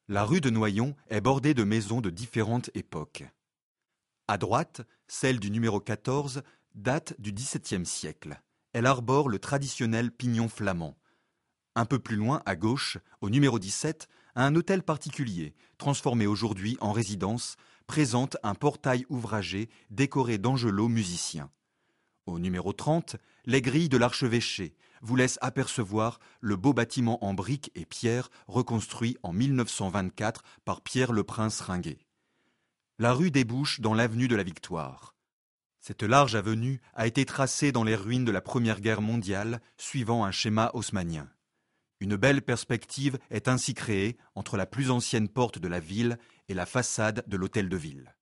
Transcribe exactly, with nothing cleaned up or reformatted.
La rue de Noyon est bordée de maisons de différentes époques. À droite, celle du numéro quatorze date du dix-septième siècle. Elle arbore le traditionnel pignon flamand. Un peu plus loin, à gauche, au numéro dix-sept, un hôtel particulier, transformé aujourd'hui en résidence, présente un portail ouvragé décoré d'angelots musiciens. Au numéro trente, les grilles de l'archevêché vous laissent apercevoir le beau bâtiment en briques et pierre reconstruit en mille neuf cent vingt-quatre par Pierre le Prince Ringuet. La rue débouche dans l'avenue de la Victoire. Cette large avenue a été tracée dans les ruines de la Première Guerre mondiale, suivant un schéma haussmannien. Une belle perspective est ainsi créée entre la plus ancienne porte de la ville et la façade de l'hôtel de ville.